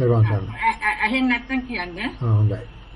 ඇහෙන්නේ නැත්තම් කියන්නේ. හොඳයි.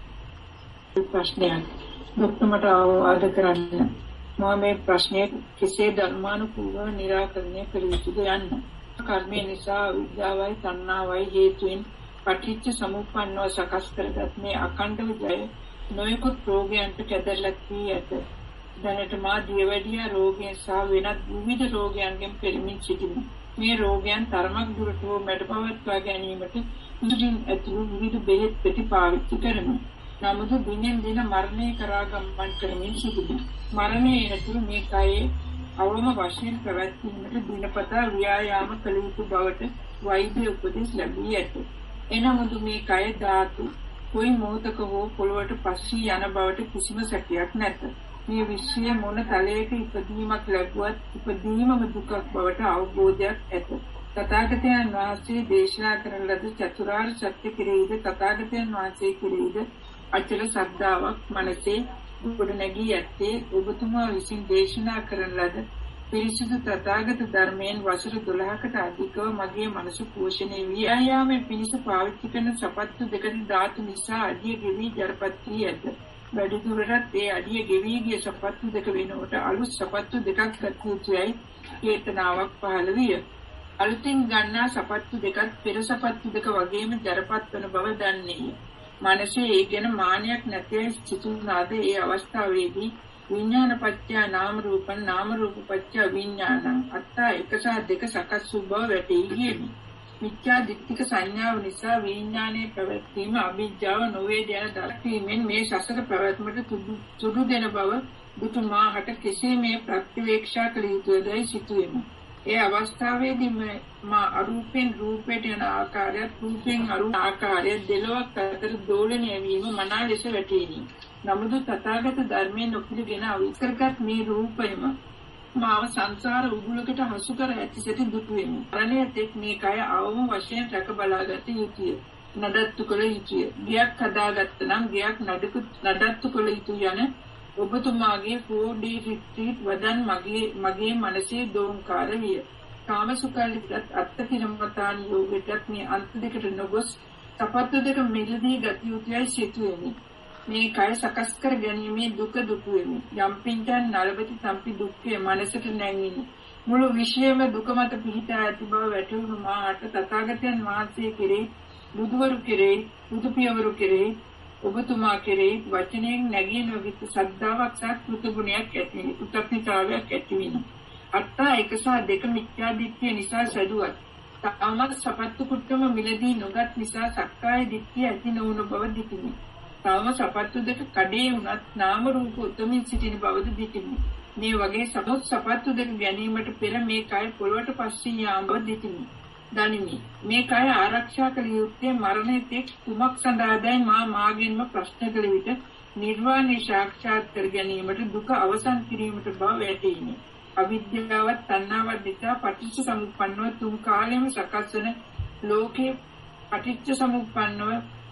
ප්‍රශ්නයක් ડોක්ටර් මට අවවාද කරන්න. මම මේ ප්‍රශ්නයේ කෙසේ ධර්මානුකූලව निराකරණය කළ යුතුද යන්න. කර්මය නිසා විද්‍යාවයි තණ්හාවයි හේතුවෙන් පටිච්ච සමුප්පන්නව සකස් කරගත් මේ අකණ්ඩව ජය නොයෙකුත් රෝගයන්ට කැදල්ලක් වී ඇත. දැනට මා දියවැඩියා රෝගයන් සහ වෙනත් විවිධ රෝගයන්ගෙන් පෙළමින් සිටිමි. මේ රෝගයන් තරමක් දුරට මැඩපවත්වා ගැනීමට ඉදිරින් ඇතුළු විවිධ බෙහෙත් පෙති පාවිච්චි කරමි. නමුත් දිනෙන් දින මරණය කරා ගමන් කරමින් සිටිමි. මරණය ඇතුළු මේ කයේ අවම වශයෙන් පැවැත්වීමට දිනපතා ව්‍යායාම කළ යුතු බවට වෛද්‍ය උපදෙස් ලැබී ඇත. එනමුත් මේ කය ධාතු කොයි මොහොතක හෝ පොළොවට පස්සී යන බවට කිසිම සැකයක් නැත. මේ විශ්වයේ මොන තලයක ඉපදීමක් ලැබුවත් ඉපදීමම දුකක් බවට අවබෝධයක් ඇත. තථාගතයන් වහන්සේ දේශනා කරන ලද චතුරාර්ය සත්‍ය කෙරෙහිද තථාගතයන් වහන්සේ කෙරෙහිද අචල ශ්‍රද්ධාවක් මනසේ ගොඩනැගී ඇත්තේ ඔබතුමා විසින් දේශනා කරන ලද පිරිසිදු තථාගත ධර්මයෙන් වසර 12කට අධිකව මගේ මනස පෝෂණය වී ආයාමේ පිණිස පාවිච්චි කරන සපත්තු දෙකේ ධාතු නිසා අඩිය ගෙවි ජරපත් වී ඇත. වැඩිදුරටත් ඒ අඩිය ගෙවි ගිය සපත්තු දෙක වෙනකොට අලුත් සපත්තු දෙකක් ගත යුතුයි චේතනාවක් පහළ විය. අලුතින් ගන්නා සපත්තු දෙකත් පෙර සපත්තු දෙක වගේම ජරපත් වන බව දන්නේය. මනසේ ඒ ගැන මානයක් නැතේ සිතුනාද ඒ අවස්ථාවේදී විඥාන පත්‍ය නාම රූපං නාම රූප පත්‍ය විඥානං අත්තා එක සහ දෙක සකස් වූ බව වැටහි ගියමි. මිත්‍යා දිට්ඨික සංඥාව නිසා විඥානයේ පැවැත්ම අභිජ්ජාව නොවේද යන දර්ශනයෙන් මේ සසර පැවැත්මට සුදු දෙන බව දුතුමාහට කෙසේ මේ ප්‍රතිවේක්ෂා කළ යුතුදයි සිතුවෙමි. ඒ අවස්ථාවේදී මා අරූපෙන් රූපයට යන ආකාරය රූපෙන් අරූප ආකාරය දෙලොවක් අතර දෝලණය වීම මනා ලෙස වැටහිනි. නමුත් තථාගත ධර්මයෙන් නොපිළිගෙන අවිස්කරගත් මේ රූපයම මාව සංසාර උගුලකට හසු කර ඇතිසෙට දුටු වෙමි. ප්‍රණයතෙක් මේ කය අවම වශයෙන් රැක බලාගත යුතුය. නඩත්තු කළ යුතුය. ගියක් හදාගත්ත නම් ගියක් නඩත්තු කළ යුතුය යන ඔබතුමාගේ 4D රිට්‍රීට් වදන් මගේ මනසේ දෝංකාර විය. කාමසුඛල්ලිකත් අත්තිරමතාන් යෝගයටත් මේ අන්ත දෙකට නොගොස් සපත්තු දෙක මිලදී ගත යුතුයයි සිතුවෙමි. මේ කය සකස් කර ගැනීමේ දුක දුටු වෙමි. යම් පින්චන් නරබති සම්පි දුක්ඛේ මනසට නැංවිනි. මුළු විශ්වයේම දුක මත පිහිටා ඇති බව වැටහුණු මාට තථාගතයන් වහන්සේ කෙරෙහි බුදුවරු කෙරෙහි බුදු පියවරු කෙරෙහි ඔබතුමා කෙරෙහි වචනයෙන් නැගී නොගිත ශ්‍රද්ධාවක් සහ කෘතගුණයක් ඇති වෙන කෘතඥතාවයක් ඇති වෙන. අත්තා එක සහ දෙක මිත්‍යා දිට්ඨිය නිසා සැදුවත් තාමත් සපත්තු කුට්ටම මිලදී නොගත් නිසා සක්කාය දිට්ඨිය ඇති නොවුණු බව දිටිමි. තාම සපත්තු දෙක කඩේ වුණත් නාම රූප උතමින් සිටින බවද දිටිමි. මේ වගේ සපත්තු දෙක ගැනීමට පෙර මේ කය පොළොවට පස්සී යාම බව දිටිමි. දනිමි. මේ කය ආරක්ෂා කළ යුත්තේ මරණය තෙක් කුමක් සඳහාදයි මාගෙන්ම ප්‍රශ්න කළ විට නිර්වාණය සාක්ෂාත් කර ගැනීමට දුක අවසන් කිරීමට බව වැටහිනි. අවිද්‍යාවත් තණ්හාවත් නිසා පටිච්ච සමුප්පන්නව තුන් කාලෙම සකස් වන ලෝකේ පටිච්ච සමුප්පන්නව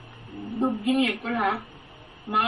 දුක්ගිනි 11 මා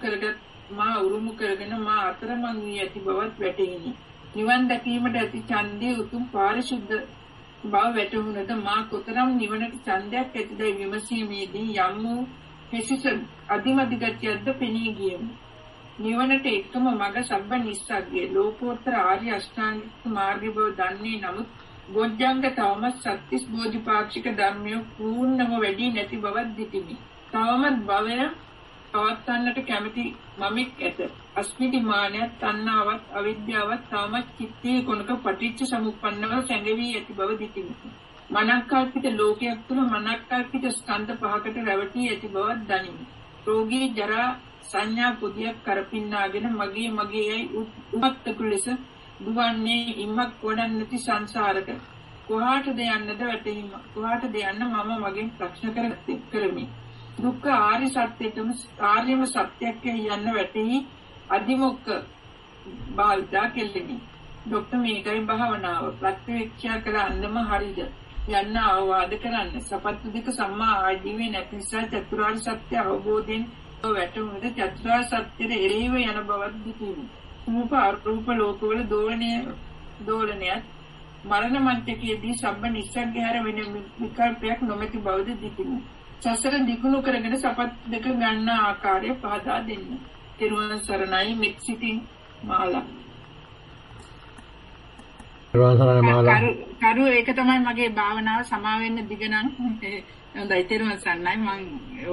උරුම කරගෙන මා අතරමං වී ඇති බවත් වැටහිනි. නිවන් දැකීමට ඇති ඡන්දයේ උතුම් පාරිශුද්ධ බව වැටහුණද මා කොතරම් නිවනට ඡන්දයක් ඇතිදයි විමසීමේදී යම් වූ විශේෂ අධිමදි ගතියක්ද පෙනී ගියමි. නිවනට එකම මඟ සබ්බ නිස්සග්ගේ ලෝකෝත්තර ආර්ය අෂ්ටාංගික මාර්ගය බව දන්නේ නමුත් බොජ්ජංග තවමත් සත්‍තිස් බෝධිපාක්ෂික ධර්මය පූර්ණව වැඩි නැති බවක් දිටිමි. තවමත් භවය පවත්වන්නට කැමැති මමෙක් ඇත. අස්මිති මානයත් තණ්හාවත් අවිද්‍යාවත් තවමත් චිත්තයේ කොනක පටිච්ච සමුප්පන්නව සැඟවී ඇති බව දිටිමි. මනක්කල්පිත ලෝකයක් තුළ මනක්කල්පිත ස්කන්ධ පහකට රැවටී ඇති බවක් දනිමි. රෝගී ජරා සංඥා පුදියක් කරපින්නාගෙන මගේ යයි උපත්තක ලෙස දුවන්නේ ඉම්මක් වඩන් නැති සංසාරක කොහාටද යන්නද වැටීම කොහාටද යන්න මම මගෙන් ප්‍රශ්න කරමි. දුක්ඛ ආර්ය සත්‍යයටම ආර්යම සත්‍යයක් යන්න වැටෙහි අදිමොක්ක බාල්දා කෙල්ලෙමි. ડોක්ටර් මේකයි භාවනාව ප්‍රතිවේක්ෂා කළ අන්දම හරිද යන්න අවවාද කරන්න. සපත්තු දෙක සම්මා ආජීවයේ නැති නිසා චතුරාර්ය සත්‍ය අවබෝධයෙන් වැටුණුද චතුරාර්ය සත්‍යෙට එරෙහිව යන බවක් දිටිමි. රූප අරූප ලෝකවල දෝලනයත් මරණ මන්ත්‍රකයේදී සම්බ නිස්සග්ගේ හැර වෙන විකල්පයක් නොමැති බවද දිටිමි. සසර දිගුණු කරගෙන සපත් දෙක ගන්න ආකාරය පහදා දෙන්න. තිරුවන් සරණයි මෙක්සිටින් මාලා. තිරුවන් සරණයි මාලා. කරු ඒක තමයි මගේ භාවනාව සමා වෙන්න දිගනම් හොඳයි. තිරුවන් සරණයි. මම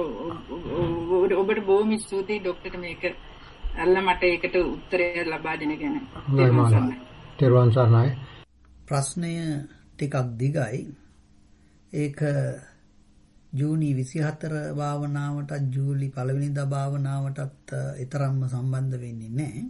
ඔබට බොහොම ස්තුතියි ડોක්ටර් මේක අල්ලා මට ඒකට උත්තරය ලබා දෙන ගැන. තිරුවන් සරණයි. ප්‍රශ්නය ටිකක් දිගයි. ඒක ජූනි 24 භාවනාවටත් ජූලි 1 වෙනිදා භාවනාවටත් ඊතරම්ම සම්බන්ධ වෙන්නේ නැහැ.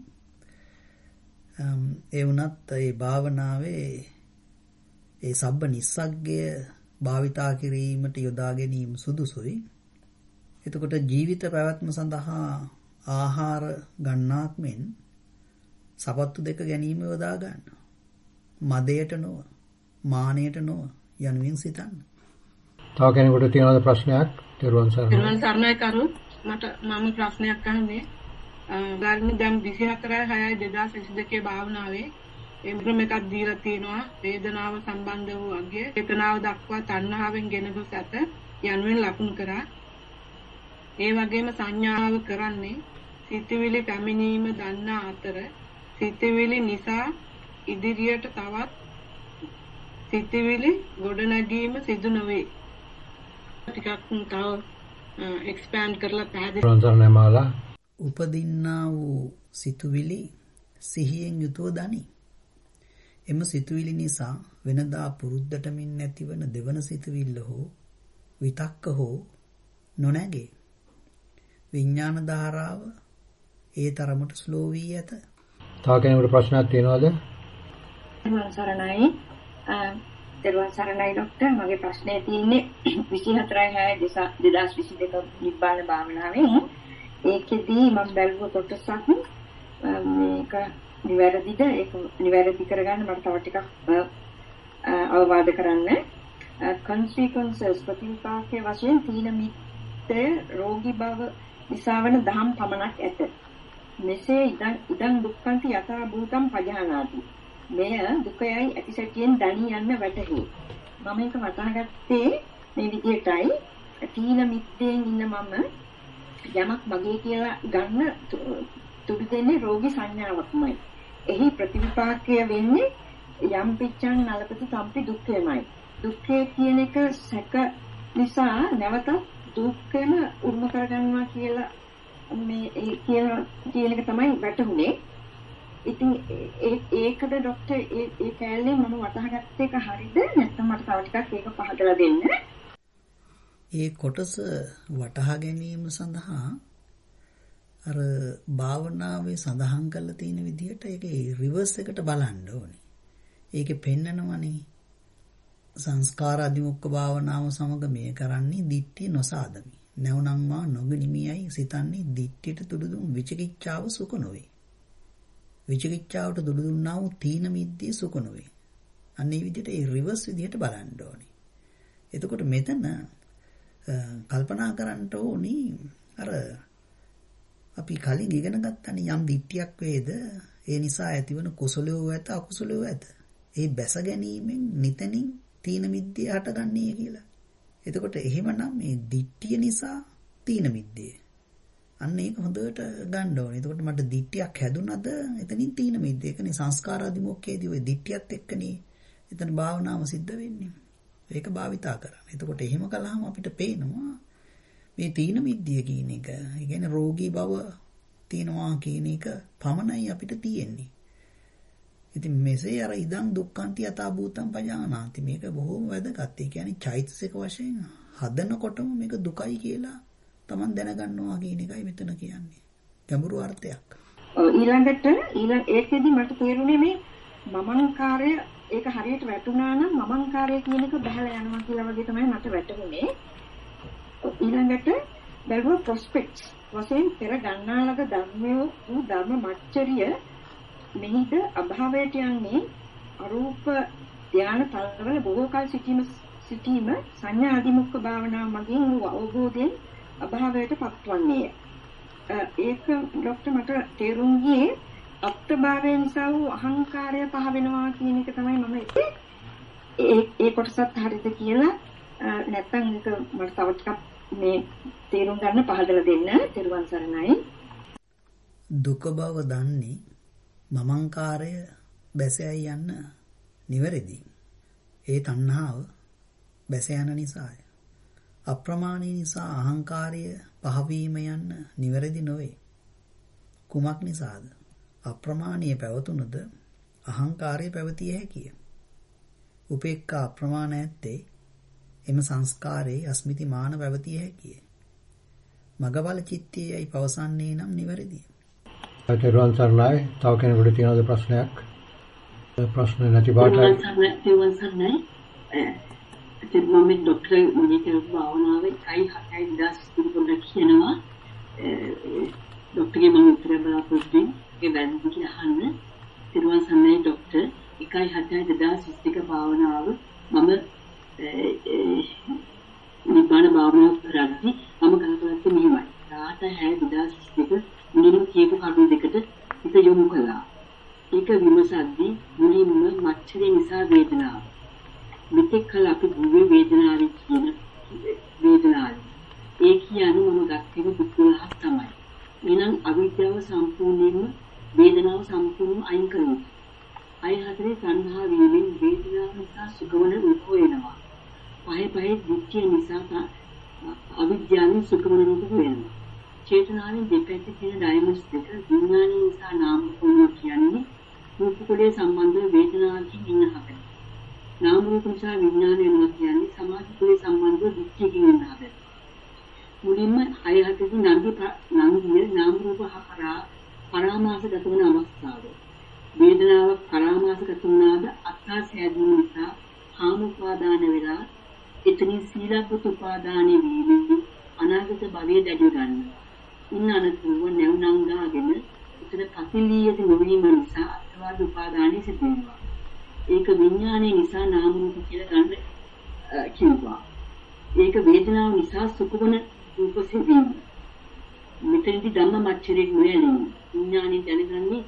ඒ වුණත් ඒ භාවනාවේ ඒ සබ්බ නිස්සග්ගය භාවිතා කිරීමට යොදා ගැනීම සුදුසුයි. එතකොට ජීවිත පැවැත්ම සඳහා ආහාර ගන්නාක් මෙන් සපත්තු දෙක ගැනීම යොදා ගන්න. මදයට නොව, මානයට නොව යනුවෙන් සිතන්න. තව කෙනෙකුට තියෙනවද ප්‍රශ්නයක්? තිරුවන් සරණයි. තිරුවන් සරණයි කරු. මම ප්‍රශ්නයක් අහන්නේ. ගාල්මි දැන් 24/6/2022 භාවනාවේ එම්බ්‍රම එකක් දීලා තියෙනවා. වේදනාව සම්බන්ධ වූ අගය චේතනාව දක්වා තණ්හාවෙන් ගෙන ගොස් ඇත යනුවෙන් ලකුණු කරා. ඒ වගේම සංඥාව කරන්නේ සිතවිලි පැමිණීම දන්නා අතර සිතවිලි නිසා ඉදිරියට තවත් සිතවිලි ගොඩනැගීම සිදු නොවේ. ටිකක් තව එක්ස්පෑන්ඩ් කරලා පැහැදිලි උපදින්නා වූ සිතුවිලි සිහියෙන් යුතුව දනි. එම සිතුවිලි නිසා වෙනදා පුරුද්දට මින් නැතිවන දෙවන සිතුවිල්ල හෝ විතක්ක හෝ නොනැගේ. විඥාන ධාරාව ඒ තරමට ස්ලෝ වී ඇත. තව කෙනෙකුට ප්‍රශ්නයක් තියෙනවද? තිරුවන් සරණයි. තිරුවන් සරණයි ડોක්ටර්. මගේ ප්‍රශ්නේ තියෙන්නේ 24/6/2022 නිබ්බාන භාවනාවේ. ඒකෙදී මම බැලුව කොටසක් මේක නිවැරදිද? ඒක නිවැරදි කරගන්න මට තව ටිකක් අවවාද කරන්න. consequences ප්‍රතිපාකයේ වශයෙන් තීන මිත්තේ රෝගී බව නිසා වන දහම් පමණක් ඇත. මෙසේ ඉදන් දුක්ඛන්ති යථා භූතම් පජානාති. මෙය දුකයයි ඇතිසැටියෙන් දනී යන්න වැටහි. මම මේක වටහාගත්තේ මේ විදිහටයි. තීන මිත්තෙන් ඉන්න මම යමක් මගේ කියලා ගන්න තුඩු දෙන්නේ රෝගී සංඥාවක්මයි. එහි ප්‍රතිවිපාකය වෙන්නේ යම් පිච්ඡන් නලපති සම්පි දුක්ඛයමයි. දුක්ඛය කියන එක සැක නිසා නැවත දුක්ඛයම උරුම කරගන්නවා කියලා මේ කියන එක තමයි වැටහුනේ. ඉතින් ඒකද ડોක්ටර් ඒ කැලේ මම වටහාගත්ත එක හරිද නැත්නම් මට තව ටිකක් ඒක පහදලා දෙන්න. ඒ කොටස වටහා ගැනීම සඳහා අර භාවනාවේ සඳහන් කරලා තියෙන විදිහට ඒකේ රිවර්ස් එකට බලන්න ඕනේ. ඒකේ පෙන්නනවනේ සංස්කාර අධිමුක්ඛ භාවනාව සමග මේ කරන්නේ දිට්ඨිය නොසාදමි. නැවුනම් මා නොගනිමියයි සිතන්නේ දිට්ඨියට තුඩු දුන් විචිකිච්ඡාව සුඛ නොවේ. විචිකිච්ඡාවට තුඩු දුන්නා වූ තීන මිද්දේ සුඛ නොවේ. අන්න ඒ විදිහට ඒ රිවර්ස් විදිහට බලන්න ඕනේ. එතකොට මෙතන කල්පනා කරන්න ඕනි අර අපි කලින් ඉගෙන ගත්තනේ යම් දිට්ඨියක් වේද ඒ නිසා ඇතිවන කුසලයෝ ඇත අකුසලයෝ ඇත. ඒ බැස ගැනීමෙන් නිතනින් තීන මිද්දේ හටගන්නේ කියලා. එතකොට එහෙමනම් මේ දිට්ඨිය නිසා තීන මිද්දේ. අන්න ඒක හොඳට ගන්න ඕනේ. එතකොට මට දිට්ඨියක් හැදුනද එතනින් තීන මිද්දේ. ඒකනේ සංස්කාර අධිමොක්ඛේදී ඔය දිට්ඨියත් එක්කනේ එතන භාවනාව සිද්ධ වෙන්නේ. ඒක භාවිතා කරන්න. එතකොට එහෙම කළාම අපිට පේනවා මේ තීන මිද්දිය කියන එක, ඒ කියන්නේ රෝගී බව තියනවා කියන එක පමණයි අපිට තියෙන්නේ. ඉතින් මෙසේ අර ඉදන් දුක්ඛන්ති යථා භූතම් පජානාති මේක බොහොම වැදගත්. ඒ කියන්නේ චෛතසික වශයෙන් හදනකොටම මේක දුකයි කියලා Taman දැනගන්නවා කියන එකයි මෙතන කියන්නේ. ගැඹුරු අර්ථයක්. ඊළඟට ඒකෙදි මට තේරුනේ මේ මමංකාරය ඒක හරියට වැටුණා නම් මමංකාරය කියන එක බහලා යනවා කියලා වගේ තමයි මට වැටුනේ. ඊළඟට බැලුව ප්‍රොස්පෙක්ට්ස් වශයෙන් පෙර ගන්නාලක ධර්මයේ වූ ධර්ම මච්චරිය මෙහිද අභාවයට යන්නේ අරූප ධානය තලවල බොහෝ කල සිටීම සංඥා අධිමුක්ඛ භාවනාව මගින් වූ අවබෝධයෙන් අභාවයට පත්වන්නේ. ඒක ડોක්ටර් මට තේරුම් ගියේ අත්භාවය නිසා වූ අහංකාරය පහ වෙනවා කියන එක තමයි මම ඒ කොටසත් හරියද කියලා නැත්නම් මේක මට තව ටිකක් මේ තේරුම් ගන්න පහදලා දෙන්න. තෙරුවන් සරණයි. දුක බව දන්නේ මමංකාරය බැසයයි යන්න නිවැරදි. ඒ තණ්හාව බැස යන නිසාය. අප්‍රමාණී නිසා අහංකාරය පහවීම යන්න නිවැරදි නොවේ. කුමක් නිසාද? අප්‍රමාණීය පැවතුනද අහංකාරය පැවතිය හැකිය. උපේක්ඛා අප්‍රමාණ ඇත්තේ එම සංස්කාරයේ අස්මිතිමාන පැවතිය හැකිය. මගබල චිත්තයයි පවසන්නේ නම් නිවැරදිය. තෙරුවන් සරණයි. තව කෙනෙකුට තියෙනවද ප්‍රශ්නයක්? ප්‍රශ්න නැති බාටයි. තෙරුවන් සරණයි. මම ડોක්ටර් මොනිකා භාවනාවේ 6-7 පොඩ්ඩක් කියනවා. ડોක්ටර්ගේ මම උත්තර බලාපොරොත්තු වෙන්නේ වැරදි කියලා අහන්න. තෙරුවන් සරණයි ડોක්ටර්. 1-7-2022 භාවනාව මම නිබ්බාන භාවනාව කරද්දී මම කල්පනාත් මෙහෙමයි. රාත 6-2022 මුලින්ම කියපු කරුණු දෙකට හිත යොමු කළා. ඒක විමසද්දී මුලින්ම මච්චරේ නිසා වේදනාව. මෙතෙක් කල අපි දුවේ වේදනාවේ කියන වේදනාව. ඒ කියන්නේ මම ගත්තේ දුක ලහක් තමයි. එහෙනම් අවිද්‍යාව සම්පූර්ණයෙන්ම වේදනාව සම්පූර්ණයෙන්ම අයින් කරනවා. අය හතරේ තණ්හා වීමෙන් වේදනාව නිසා සුඛවන රූප වෙනවා. පහේ දුක්ඛය නිසා අවිද්‍යාවෙන් සුඛවන රූප වෙනවා. චේතනාවෙන් දෙපැත්තේ තියෙන ඩයමන්ඩ්ස් දෙක විඥානය නිසා නාම රූප කියන්නේ රූප කුලයේ සම්බන්ධ වේදනාවකින් ඉන්න හැටි. නාම රූප නිසා විඥානය වෙනවා කියන්නේ සමාධි කුලයේ සම්බන්ධ දුක්ඛකින් ඉන්න හැටි. මුලින්ම අය හතරේ නන්දිය නාම රූප හරහා පරාමාසගත වන අවස්ථාව. වේදනාව පරාමාසගත වුණාද අත්හා සෑදීම නිසා කාම උපාදාන වෙලා එතනින් සීලබ්බත උපාදානෙ වීමෙන් අනාගත භවයේ දැඩි ගන්නවා. ඉන්න අනතුරුව නැවුණම් දාගෙන එතන පතිලියද නොවීම නිසා අත්වාද උපාදානෙ සිදු වෙනවා. ඒක විඥානයේ නිසා නාම රූප කියලා ගන්න කිව්වා. ඒක වේදනාව නිසා සුඛවන රූප සිදු වෙනවා. මෙතනදී ධම්ම මච්චරේ නොයලින් විඥානයේ දැනගන්නේ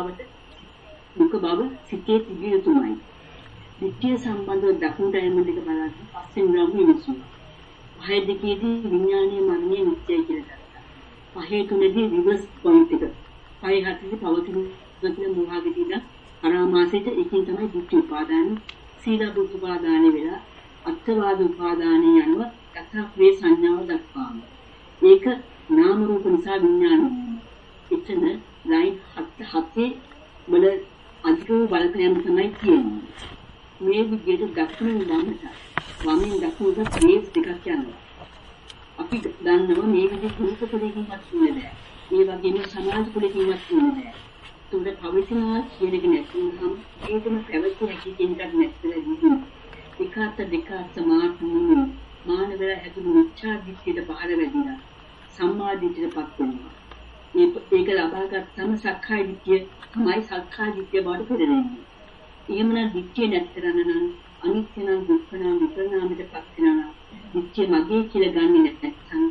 දුක බව සිතේ තිබිය යුතුමයි. විත්‍ය සම්බන්ධව දකුණට යන දෙක බලද්දී පස්සේ ග්‍රාම විමසුවා. පහේ දෙකේදී විඥානීය මරණය නිත්‍යයි කියලා ගත්තා. පහේ තුනේදී රිවර්ස් පොයින්ට් එක. පහේ හතරේ පවතින නැතිව මොහාගදීද පරාමාසයට එකින් තමයි දුක්ඛ උපාදාන සීලබ්බ උපාදාන වෙලා අත්වාද උපාදාන යනවා යථා වේ සංඥාව දක්වාම. ඒක නාම රූප නිසා විඥානය. එතන ලයින් 7 වල අධික බලපෑම තමයි කියන්නේ. මේ විදිහට දක්වන වමෙන් දක්වන ෆේස් දෙකක් යනවා. අපි දන්නවා මේ විදිහට රූප කුලකින්වත් වෙන්නේ නැහැ. ඒ වගේම සමාජ කුලකින්වත් වෙන්නේ නැහැ. ඒකට පවිතිනා කියන එක නැතිනම් ඒකම පැවති හැකි කෙනෙක් නැත්නම් විකාත දෙක සමාතුන මානවය හැදුණු මිච්ඡා දිට්ඨියට පහළ වැදිනා සම්මා දිට්ඨියටපත් වෙනවා. ඒක ලබාගත්තම සක්කාය දිට්ඨිය තමයි සක්කාය දිට්ඨිය බවට පෙරලෙන්නේ. එහෙමනම් දිට්ඨිය නැත්තරන නම් අනිත්‍ය නම් දුක්ඛ නම් විපරණාමයටපත් වෙනවා. දිට්ඨිය මගේ කියලා ගන්නෙ නැත්නම්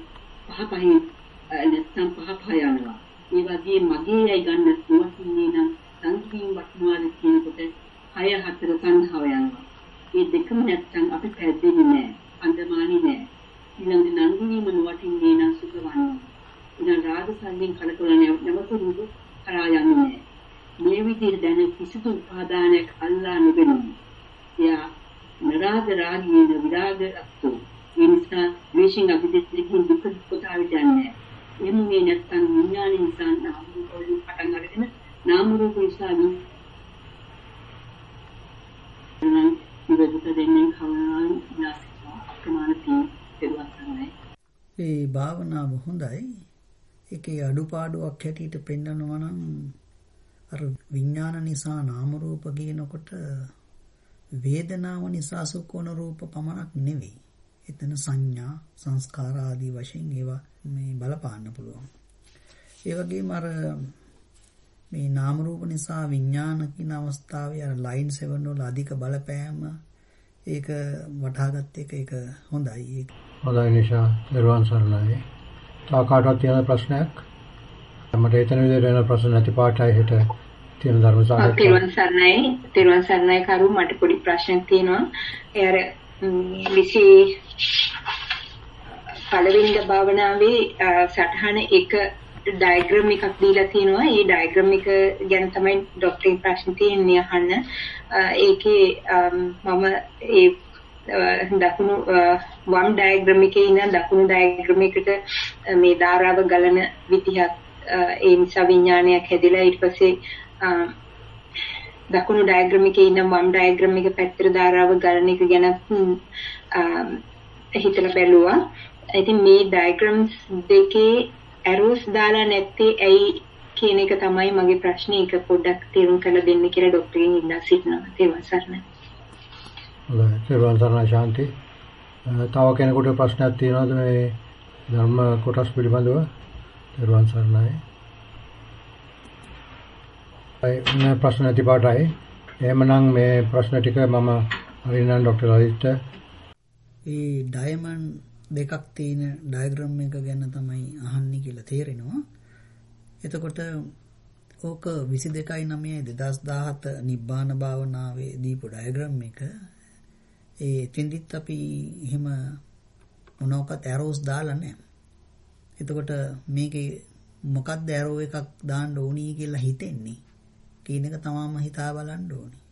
නැත්නම් පහ යනවා. ඒ වගේ මගේයි ගන්න තුවන්නේ නම් සංකීම් වටනවාද කියනකොට 6-4 තණ්හාව යනවා. මේ දෙකම නැත්නම් අපි පැද්දෙන්නේ නැහැ. අන්දමානි නැහැ. ඊළඟ නන්දිනීම නොවටින්නේ නම් සුඛවන්නේ. ඉතින් රාග සංයෙන් කලකොල නැවත රූප කරා යන්නේ නැහැ. මේ විදිහට දැන කිසිදු උපාදානයක් අල්ලා නොගෙනමු. එයා නරාග රාගීන විරාග අත්තු. ඒ නිසා වේශින් අභිදෙත්කින් දුක කොටාවිට යන්නේ. එහෙම මේ නැත්තම් විඥාන නිසා නාම රූප වලින් පටන් අරගෙන නාම රූප නිසා ඉවදුත දෙන්නේ කවුරුන් නැස්වා අප්‍රමාණ තේරුම් ඒ භාවනාව හොඳයි. ඒකේ අඩුපාඩුවක් හැටියට පෙන්නනවා නම් අර විඥාන නිසා නාම රූප කියනකොට වේදනාව නිසා සුඛෝන රූප පමණක් නෙවෙයි. එතන සංඥා සංස්කාර ආදී වශයෙන් ඒවා මේ බලපාන්න පුළුවන්. ඒ වගේම අර මේ නාම රූප නිසා විඥාන කියන අවස්ථාවේ අර ලයින් 7 වල අධික බලපෑම ඒක වටහාගත්ත එක හොඳයි. හොඳයි නිෂා දරුවන් සරණයි. තව කාටවත් තියෙන ප්‍රශ්නයක්? මට එතන විදිහට එන ප්‍රශ්න නැති පාටයි හිට තියෙන ධර්ම සාකච්ඡාව. තෙරුවන් සරණයි කරු මට පොඩි ප්‍රශ්නයක් තියෙනවා. ඒ අර පළවෙනි භාවනාවේ සටහන එක ඩයග්‍රෑම් එකක් දීලා තිනවා. ඒ ඩයග්‍රෑම් එක ගැන තමයි ડોක්ටර්ගේ ප්‍රශ්න තියෙන්නේ අහන්න. ඒකේ මම ඒ දකුණු වම් ඩයග්‍රෑම් එකේ ඉඳන් දකුණු ඩයග්‍රෑම් එකට මේ ධාරාව ගලන විදිහක් ඒ නිසා විඥානයක් හැදිලා ඊට පස්සේ දකුණු ඩයග්‍රෑම් එකේ ඉඳන් වම් ඩයග්‍රෑම් එක පැත්තට ධාරාව ගලන එක ගැන හිතලා බැලුවා. ඉතින් මේ ඩයග්‍රෑම්ස් දෙකේ ඇරෝස් දාලා නැත්තේ ඇයි කියන එක තමයි මගේ ප්‍රශ්නේ. ඒක පොඩ්ඩක් තේරුම් කරලා දෙන්න කියලා ડોක්ටර්ගෙන් ඉල්ලා සිටිනවා. තේරුවන් සරණයි. හොඳයි. තේරුවන් සරණයි ශාන්ති. තව කෙනෙකුට ප්‍රශ්නයක් තියෙනවද මේ ධර්ම කොටස් පිළිබඳව? තේරුවන් සරණයි. මේ ප්‍රශ්න තිබාටයි. එහෙමනම් මේ ප්‍රශ්න ටික මම හරිනම් ડોක්ටර් ලලිත් ඒ ඩයමන්ඩ් දෙකක් තියෙන ඩයග්‍රෑම් එක ගැන තමයි අහන්නේ කියලා තේරෙනවා. එතකොට ඕක 22/9/2017 නිබ්බාන භාවනාවේ දීපු ඩයග්‍රෑම් එක ඒ එතෙන්දිත් අපි එහෙම මොනවාකට ඇරෝස් දාලා නැහැ. එතකොට මේකේ මොකක්ද ඇරෝ එකක් දාන්න ඕනි කියලා හිතෙන්නේ කියන එක තමම හිතා බලන්න ඕනේ.